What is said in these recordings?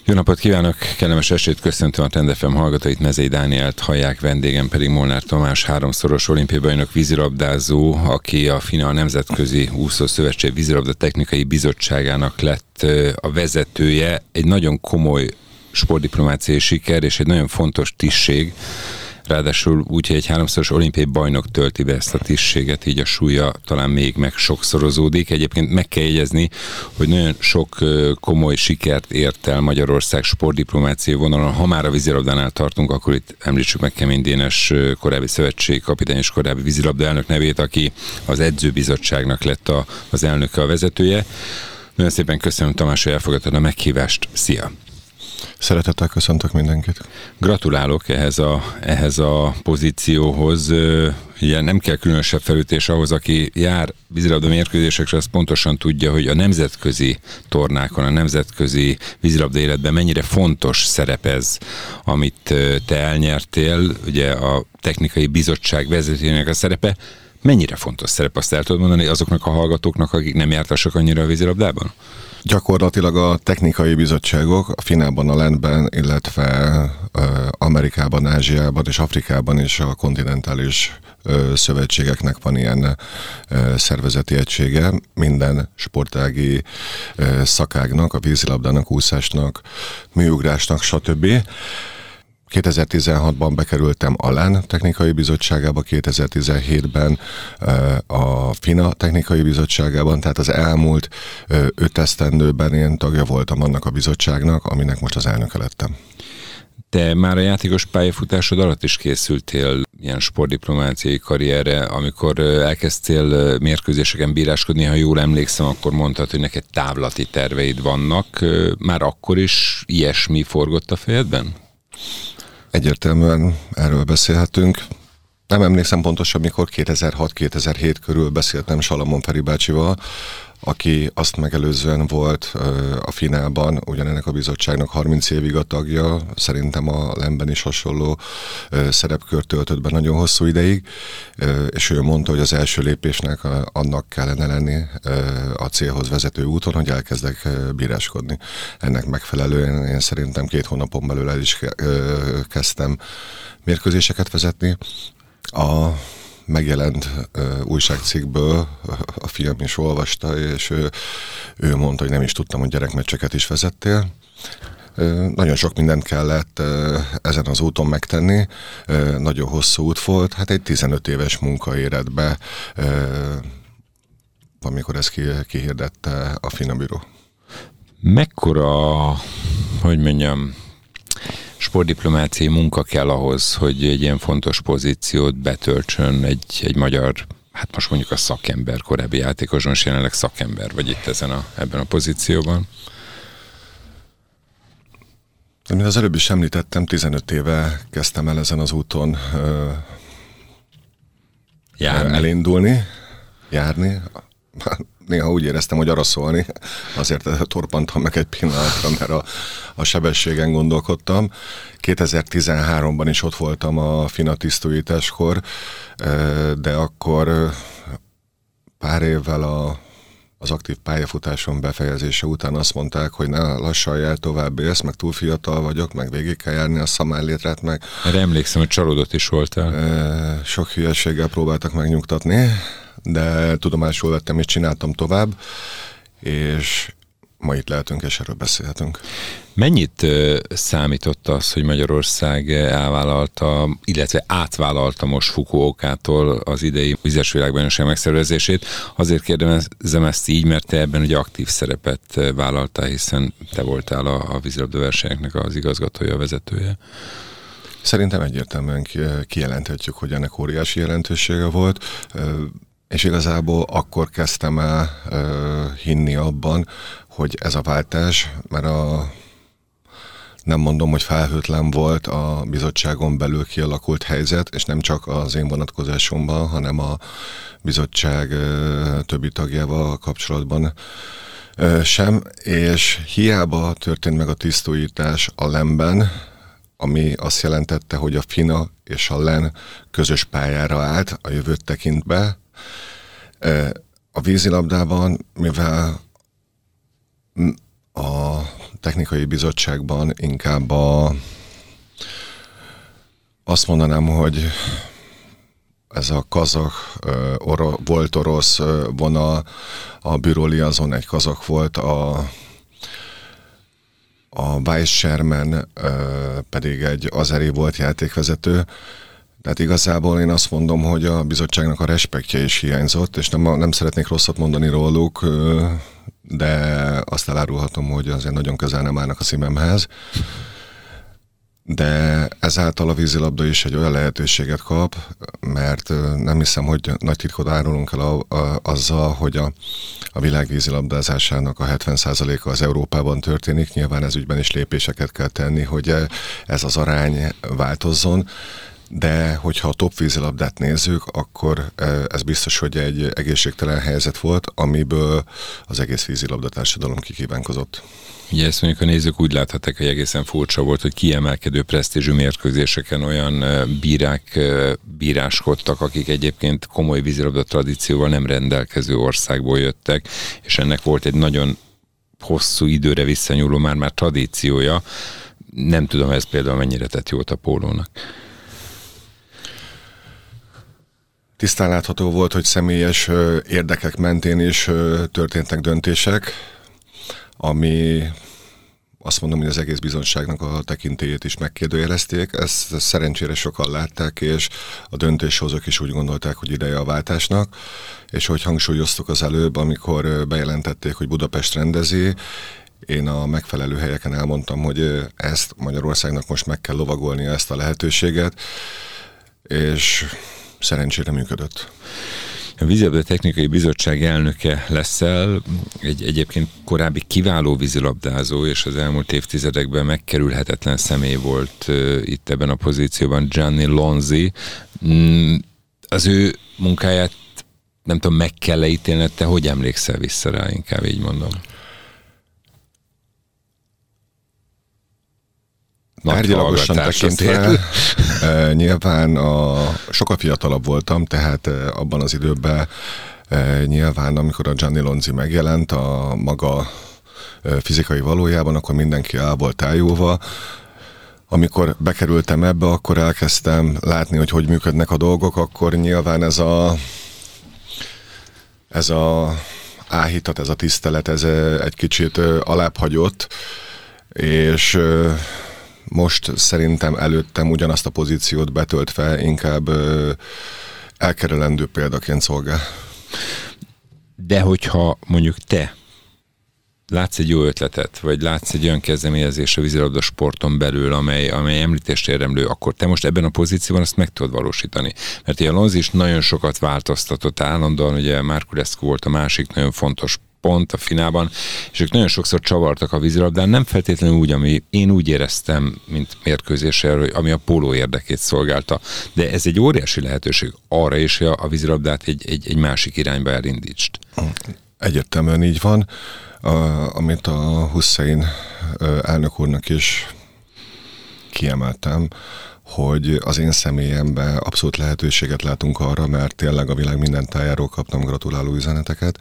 Jó napot kívánok, kellemes estét, köszöntöm a Trend FM hallgatóit, Mezei Dánielt hallják, vendégem pedig Molnár Tamás, 3-szoros olimpiai bajnok vízilabdázó, aki a FINA, a Nemzetközi Úszószövetség Vízilabda Technikai Bizottságának lett a vezetője. Egy nagyon komoly sportdiplomáciai siker és egy nagyon fontos tisztség, ráadásul úgy, hogy egy 3-szoros olimpiai bajnok tölti be ezt a tisztséget, így a súlya talán még meg sokszorozódik. Egyébként meg kell jegyezni, hogy nagyon sok komoly sikert ért el Magyarország sportdiplomáciai vonalon. Ha már a vízilabdánál tartunk, akkor itt említsük meg Kemény Dénes korábbi szövetségkapitány és korábbi vízilabda elnök nevét, aki az edzőbizottságnak lett az elnöke, a vezetője. Nagyon szépen köszönöm, Tamás, hogy elfogadtad a meghívást. Szia! Szeretettel köszöntök mindenkit. Gratulálok ehhez a pozícióhoz. Ugye nem kell különösebb felütés ahhoz, aki jár vízilabda mérkőzésekre, az pontosan tudja, hogy a nemzetközi tornákon, a nemzetközi vízilabda életben mennyire fontos szerep ez, amit te elnyertél. Ugye a technikai bizottság vezetőjének a szerepe. Mennyire fontos szerep, azt el tudod mondani azoknak a hallgatóknak, akik nem jártassak annyira a vízilabdában? Gyakorlatilag a technikai bizottságok a FINA-ban, a LEND-ben, illetve Amerikában, Ázsiában és Afrikában is a kontinentális szövetségeknek van ilyen szervezeti egysége. Minden sportági szakágnak, a vízilabdának, úszásnak, műugrásnak, stb. 2016-ban bekerültem a LEN technikai bizottságába, 2017-ben a FINA technikai bizottságában, tehát az elmúlt 5 esztendőben én tagja voltam annak a bizottságnak, aminek most az elnöke lettem. Te már a játékos pályafutásod alatt is készültél ilyen sportdiplomáciai karrierre, amikor elkezdtél mérkőzéseken bíráskodni, ha jól emlékszem, akkor mondtad, hogy neked távlati terveid vannak. Már akkor is ilyesmi forgott a fejedben? Egyértelműen erről beszélhetünk. Nem emlékszem pontosan, mikor 2006-2007 körül beszéltem Salamon Feri bácsival, aki azt megelőzően volt a FINA-ban, ugyanennek a bizottságnak 30 évig a tagja, szerintem a LEN-ben is hasonló szerepkört töltött be nagyon hosszú ideig, és ő mondta, hogy az első lépésnek annak kellene lenni a célhoz vezető úton, hogy elkezdek bíráskodni. Ennek megfelelően én szerintem 2 hónapon belül el is kezdtem mérkőzéseket vezetni. A megjelent újságcikkből a fiam is olvasta, és ő mondta, hogy nem is tudtam, hogy gyerekmeccseket is vezettél. Nagyon sok mindent kellett ezen az úton megtenni, nagyon hosszú út volt, hát egy 15 éves munka érett be, amikor ezt kihirdette a FINA bíró. Mekkora, hogy mondjam, sportdiplomáciai munka kell ahhoz, hogy egy ilyen fontos pozíciót betöltsön egy magyar, hát most mondjuk a szakember, korábbi játékos, most jelenleg szakember vagy itt ebben a pozícióban? Mint az előbb is említettem, 15 éve kezdtem el ezen az úton elindulni, járni. Néha úgy éreztem, hogy araszolni, azért torpantam meg egy pillanatra, mert a sebességen gondolkodtam. 2013-ban is ott voltam a FINA tisztújításkor, de akkor pár évvel az aktív pályafutásom befejezése után azt mondták, hogy ne lassan el tovább élsz, meg túl fiatal vagyok, meg végig kell járni a szamárlétrát, meg... Erre emlékszem, hogy csalódott is voltál. Sok hülyeséggel próbáltak megnyugtatni, de tudomásul vettem és csináltam tovább, és ma itt lehetünk és erről beszélhetünk. Mennyit számított az, hogy Magyarország elvállalta, illetve átvállalta most Fukuokától az idei vizes világbajnokság megszervezését? Azért kérdezem ezt így, mert te ebben ugye aktív szerepet vállaltál, hiszen te voltál a vízilabda versenyeknek az igazgatója, a vezetője. Szerintem egyértelműen kijelenthetjük, hogy ennek óriási jelentősége volt, és igazából akkor kezdtem el hinni abban, hogy ez a váltás, mert nem mondom, hogy felhőtlen volt a bizottságon belül kialakult helyzet, és nem csak az én vonatkozásomban, hanem a bizottság többi tagjával kapcsolatban sem, és hiába történt meg a tisztújítás a LEN-ben, ami azt jelentette, hogy a FINA és a LEN közös pályára állt a jövőt tekintve. A vízilabdában, mivel a technikai bizottságban inkább azt mondanám, hogy ez a kazah, volt orosz vonal, a Bureau Liaison egy kazah volt, a Vice Chairman pedig egy azeri volt játékvezető. Tehát igazából én azt mondom, hogy a bizottságnak a respektje is hiányzott, és nem szeretnék rosszat mondani róluk, de azt elárulhatom, hogy azért nagyon közel nem állnak a szívemhez. De ezáltal a vízilabda is egy olyan lehetőséget kap, mert nem hiszem, hogy nagy titkot árulunk el azzal, hogy a világ vízilabdázásának a 70%-a az Európában történik. Nyilván ez ügyben is lépéseket kell tenni, hogy ez az arány változzon. De hogyha a top vízilabdát nézzük, akkor ez biztos, hogy egy egészségtelen helyzet volt, amiből az egész vízilabda társadalom kikívánkozott. Ugye ezt mondjuk a nézők úgy láthatták, hogy egészen furcsa volt, hogy kiemelkedő presztízsű mérkőzéseken olyan bírák bíráskodtak, akik egyébként komoly vízilabda tradícióval nem rendelkező országból jöttek, és ennek volt egy nagyon hosszú időre visszanyúló már tradíciója. Nem tudom, ez például mennyire tett jót a pólónak. Tisztán látható volt, hogy személyes érdekek mentén is történtek döntések, ami azt mondom, hogy az egész bizonságnak a tekintélyét is megkérdőjelezték. Ezt szerencsére sokan látták, és a döntéshozók is úgy gondolták, hogy ideje a váltásnak. És hogy hangsúlyoztuk az előbb, amikor bejelentették, hogy Budapest rendezi, én a megfelelő helyeken elmondtam, hogy ezt Magyarországnak most meg kell lovagolnia, ezt a lehetőséget, és szerencsére működött. A Vízilabda Technikai Bizottság elnöke leszel, egy egyébként korábbi kiváló vízilabdázó, és az elmúlt évtizedekben megkerülhetetlen személy volt itt ebben a pozícióban, Gianni Lonzi. Az ő munkáját nem tudom, meg kell ítélned, te hogy emlékszel vissza rá, inkább így mondom? Tárgyilagosan tekintve, nyilván sokkal fiatalabb voltam, tehát abban az időben nyilván, amikor a Gianni Lonzi megjelent a maga fizikai valójában, akkor mindenki el volt tájulva. Amikor bekerültem ebbe, akkor elkezdtem látni, hogy működnek a dolgok, akkor nyilván ez a áhítat, ez a tisztelet, ez egy kicsit alább hagyott, és most szerintem előttem ugyanazt a pozíciót betöltve inkább elkerülendő példaként szolgál. De hogyha mondjuk te látsz egy jó ötletet, vagy látsz egy olyan kezdeményezés a vízilabda sporton belül, amely említést érdemlő, akkor te most ebben a pozícióban ezt meg tudod valósítani. Mert ugye Lonzi is nagyon sokat változtatott állandóan, ugye Marculescu volt a másik nagyon fontos pont a finában, és ők nagyon sokszor csavartak a vízilabdán, nem feltétlenül úgy, ami én úgy éreztem, mint mérkőzéssel, hogy ami a póló érdekét szolgálta. De ez egy óriási lehetőség arra is, hogy a vízilabdát egy másik irányba elindítsd. Egyértelműen így van. Amit a Hussein elnök úrnak is kiemeltem, hogy az én személyemben abszolút lehetőséget látunk arra, mert tényleg a világ minden tájáról kaptam gratuláló üzeneteket,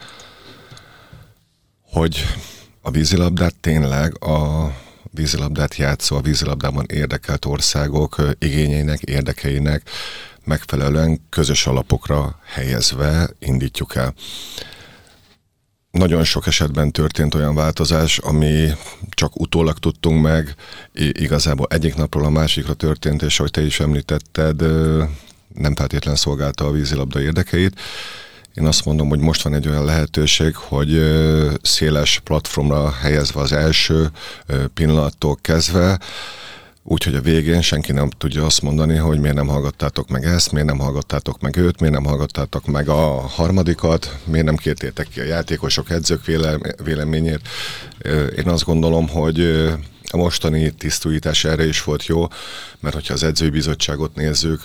hogy a vízilabdát tényleg a vízilabdát játszó, a vízilabdában érdekelt országok igényeinek, érdekeinek megfelelően közös alapokra helyezve indítjuk el. Nagyon sok esetben történt olyan változás, ami csak utólag tudtunk meg, igazából egyik napról a másikra történt, és ahogy te is említetted, nem feltétlenül szolgálta a vízilabda érdekeit. Én azt mondom, hogy most van egy olyan lehetőség, hogy széles platformra helyezve az első pillanattól kezdve, úgyhogy a végén senki nem tudja azt mondani, hogy miért nem hallgattátok meg ezt, miért nem hallgattátok meg őt, miért nem hallgattátok meg a harmadikat, miért nem kértétek ki a játékosok, edzők véleményét. Én azt gondolom, hogy a mostani tisztújítás erre is volt jó, mert hogyha az edzői bizottságot nézzük,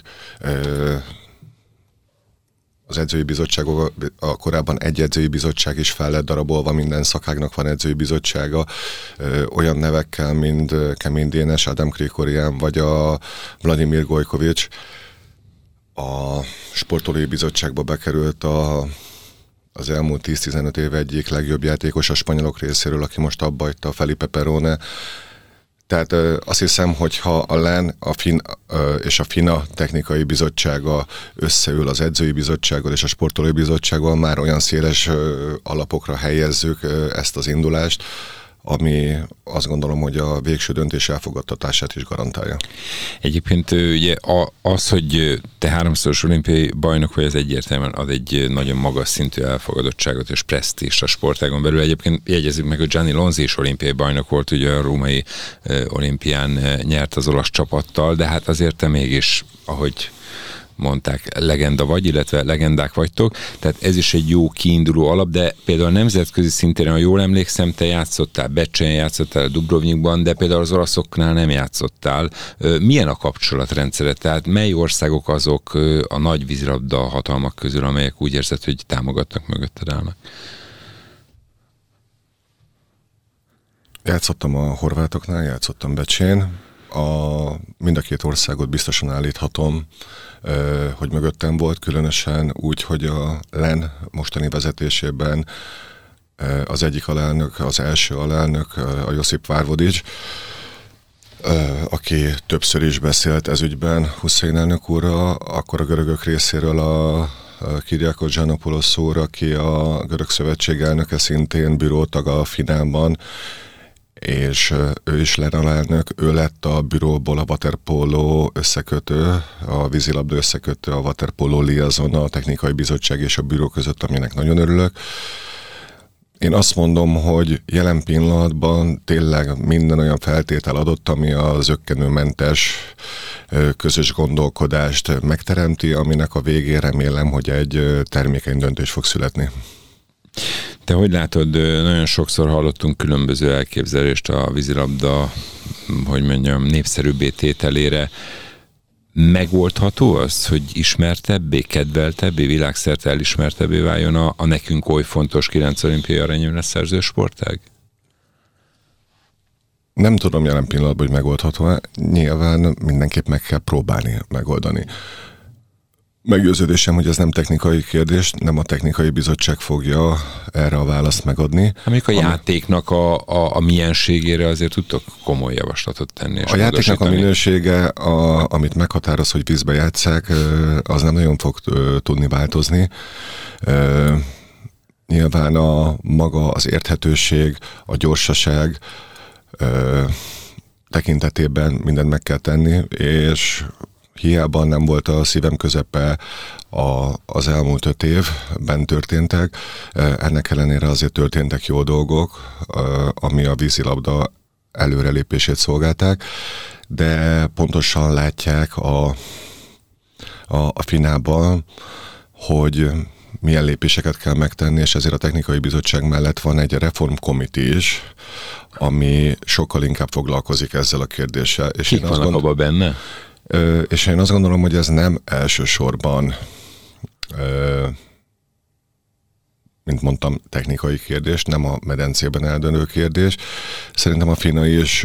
az edzői bizottságok, korábban egy edzői bizottság is fel lett darabolva, minden szakágnak van edzői bizottsága, olyan nevekkel, mint Kemény Dénes, Adam Krikorian, vagy a Vladimir Gojkovics. A sportolói bizottságba bekerült a az elmúlt 10-15 év egyik legjobb játékos a spanyolok részéről, aki most abba hagyta, a Felipe Perone. Tehát azt hiszem, hogy ha a LEN és a FINA technikai bizottsága összeül az edzői bizottsággal és a sportolói bizottsággal, már olyan széles alapokra helyezzük ezt az indulást, ami azt gondolom, hogy a végső döntés elfogadtatását is garantálja. Egyébként ugye az, hogy te 3-szoros olimpiai bajnok vagy, ez egyértelműen ad egy nagyon magas szintű elfogadottságot és presztízst a sportágon belül. Egyébként jegyezzük meg, hogy Gianni Lonzi is olimpiai bajnok volt, ugye a római olimpián nyert az olasz csapattal, de hát azért te mégis, ahogy mondták, legenda vagy, illetve legendák vagytok, tehát ez is egy jó kiinduló alap, de például nemzetközi szinten, ha jól emlékszem, te játszottál Becsen, játszottál Dubrovnikban, de például az olaszoknál nem játszottál. Milyen a kapcsolatrendszeret? Tehát mely országok azok a nagy vízilabda hatalmak közül, amelyek úgy érzed, hogy támogatnak, mögötted állnak? Játszottam a horvátoknál, játszottam Becsén. Mind a két országot biztosan állíthatom, hogy mögöttem volt, különösen úgy, hogy a LEN mostani vezetésében az egyik alelnök, az első alelnök, a Josip Várvodics, aki többször is beszélt ez ügyben Hussein elnök úrra, akkor a görögök részéről a Kyriakos Giannopoulos úr, aki a görög szövetség elnöke, szintén bürótag a FINA-ban, és ő is LEN alelnök, ő lett a büróból a waterpolo összekötő, a vízilabda összekötő, a waterpolo liaison, a technikai bizottság és a büró között, aminek nagyon örülök. Én azt mondom, hogy jelen pillanatban tényleg minden olyan feltétel adott, ami a zökkenőmentes közös gondolkodást megteremti, aminek a végén remélem, hogy egy termékeny döntés fog születni. Te hogy látod, nagyon sokszor hallottunk különböző elképzelést a vízilabda, hogy mondjam, népszerűbbé tételére. Megoldható az, hogy ismertebbé, kedveltebbé, világszerte elismertebbé váljon a nekünk oly fontos 9 olimpiai aranyérmet szerző sportág? Nem tudom jelen pillanatban, hogy megoldható. Nyilván mindenképp meg kell próbálni megoldani. Meggyőződésem, hogy ez nem technikai kérdés, nem a technikai bizottság fogja erre a választ megadni. Amikor a játéknak a mienségére azért tudtok komoly javaslatot tenni. A játéknak a minősége, amit meghatároz, hogy vízbe játsszák, az nem nagyon fog tudni változni. Nyilván maga az érthetőség, a gyorsaság tekintetében mindent meg kell tenni, és hiába nem volt a szívem közepe az elmúlt 5 évben történtek, ennek ellenére azért történtek jó dolgok, ami a vízilabda előrelépését szolgálták, de pontosan látják a FINA-ban, hogy milyen lépéseket kell megtenni, és ezért a technikai bizottság mellett van egy reformkomité is, ami sokkal inkább foglalkozik ezzel a kérdéssel. És kik vannak abban benne? És én azt gondolom, hogy ez nem elsősorban, mint mondtam, technikai kérdés, nem a medencében eldöntő kérdés. Szerintem a FINA is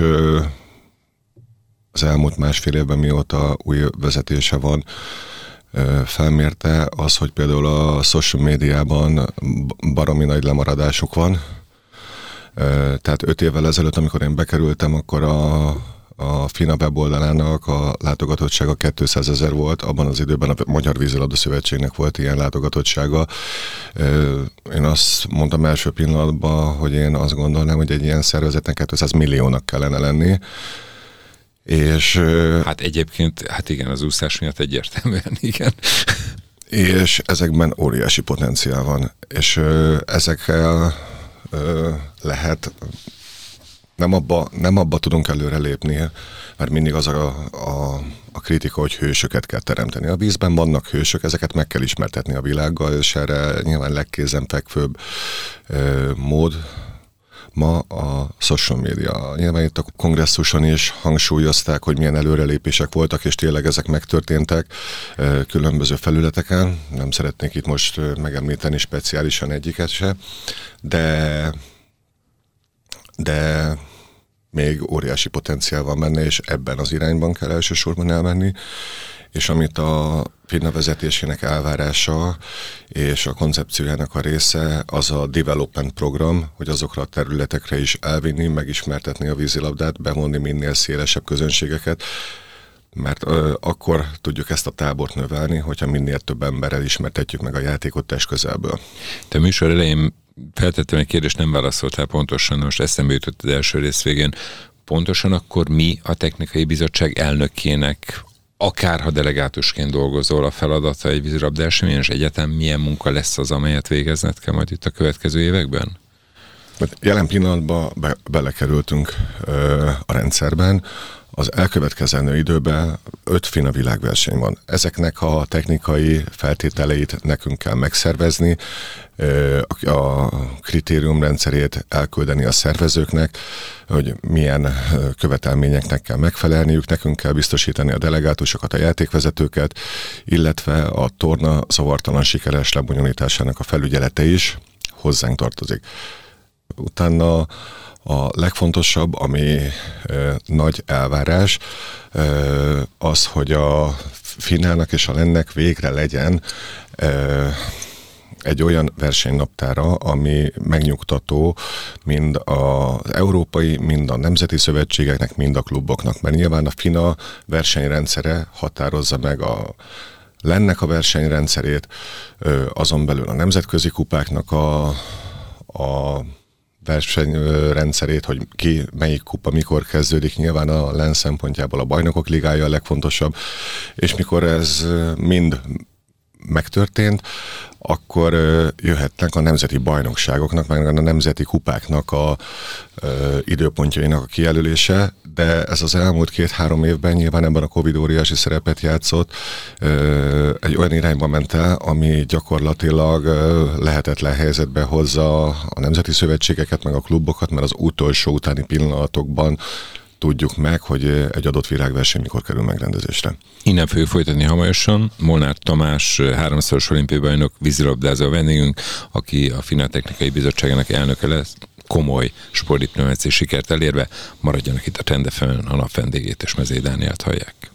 az elmúlt 1,5 évben, mióta új vezetése van, felmérte az, hogy például a social médiában baromi nagy lemaradásuk van. Tehát 5 évvel ezelőtt, amikor én bekerültem, akkor a FINA weboldalának a látogatottsága 200 000 volt, abban az időben a Magyar Vízilabda Szövetségnek volt ilyen látogatottsága. Én azt mondtam első pillanatban, hogy én azt gondolnám, hogy egy ilyen szervezetnek 200 milliónak kellene lenni. És, hát egyébként, hát igen, az úszás miatt egyértelműen, igen. És ezekben óriási potenciál van, és ezekkel lehet, nem abba tudunk előrelépni, mert mindig az a kritika, hogy hősöket kell teremteni. A vízben vannak hősök, ezeket meg kell ismertetni a világgal, és erre nyilván legkézenfekvőbb mód ma a social media. Nyilván itt a kongresszuson is hangsúlyozták, hogy milyen előrelépések voltak, és tényleg ezek megtörténtek különböző felületeken. Nem szeretnék itt most megemlíteni speciálisan egyiket se, de még óriási potenciál van benne, és ebben az irányban kell elsősorban elmenni. és amit a FINA vezetésének elvárása és a koncepciójának a része az a development program, hogy azokra a területekre is elvinni, megismertetni a vízilabdát, bevonni minél szélesebb közönségeket, mert akkor tudjuk ezt a tábort növelni, hogyha minél több emberrel ismertetjük meg a játékot testközelből. Te műsor elején feltettem egy kérdést, nem válaszoltál pontosan, most eszembe jutott az első rész végén. Pontosan akkor mi a technikai bizottság elnökének, akárha delegátusként dolgozol, a feladata egy vízilabda eseményen, és egyáltalán milyen munka lesz az, amelyet végezned kell majd itt a következő években? Jelen pillanatban belekerültünk a rendszerben. Az elkövetkezendő időben 5 FINA világverseny van. Ezeknek a technikai feltételeit nekünk kell megszervezni, a kritériumrendszerét elküldeni a szervezőknek, hogy milyen követelményeknek kell megfelelniük, nekünk kell biztosítani a delegátusokat, a játékvezetőket, illetve a torna zavartalan sikeres lebonyolításának a felügyelete is hozzánk tartozik. Utána a legfontosabb, ami nagy elvárás, az, hogy a FINA-nak és a LEN-nek végre legyen egy olyan versenynaptára, ami megnyugtató mind az európai, mind a nemzeti szövetségeknek, mind a kluboknak. Mert nyilván a FINA versenyrendszere határozza meg a LEN-nek a versenyrendszerét, azon belül a nemzetközi kupáknak a versenyrendszerét, hogy ki, melyik kupa, mikor kezdődik. Nyilván a LEN szempontjából a Bajnokok Ligája a legfontosabb, és mikor ez mind megtörtént, akkor jöhetnek a nemzeti bajnokságoknak, meg a nemzeti kupáknak a időpontjainak a kijelölése, de ez az elmúlt 2-3 évben nyilván ebben a Covid óriási szerepet játszott, egy olyan irányba ment el, ami gyakorlatilag lehetetlen helyzetbe hozza a nemzeti szövetségeket, meg a klubokat, mert az utolsó utáni pillanatokban tudjuk meg, hogy egy adott világverseny mikor kerül megrendezésre. Innen fogjuk folytatni hamarosan. Molnár Tamás, 3-szoros olimpiai bajnok, vízilabdázó a vendégünk, aki a FINA Technikai Bizottságának elnöke lesz, komoly sportdiplomáciai sikert elérve. Maradjanak itt a Trend FM-en, a nap vendégét és Mezei Dánielt hallják.